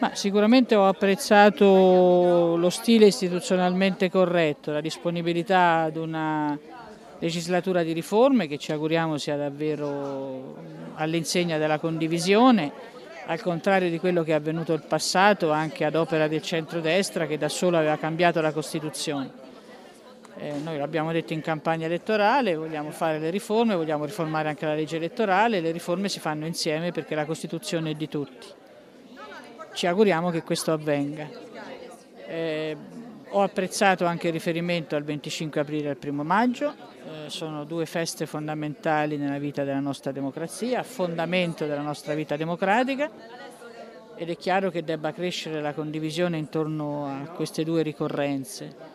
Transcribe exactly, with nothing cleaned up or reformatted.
Ma sicuramente ho apprezzato lo stile istituzionalmente corretto, la disponibilità ad una legislatura di riforme che ci auguriamo sia davvero all'insegna della condivisione, al contrario di quello che è avvenuto in passato anche ad opera del centrodestra che da solo aveva cambiato la Costituzione. Eh, noi l'abbiamo detto in campagna elettorale, vogliamo fare le riforme, vogliamo riformare anche la legge elettorale, le riforme si fanno insieme perché la Costituzione è di tutti. Ci auguriamo che questo avvenga. Eh, ho apprezzato anche il riferimento al venticinque aprile e al primo maggio, eh, sono due feste fondamentali nella vita della nostra democrazia, fondamento della nostra vita democratica, ed è chiaro che debba crescere la condivisione intorno a queste due ricorrenze.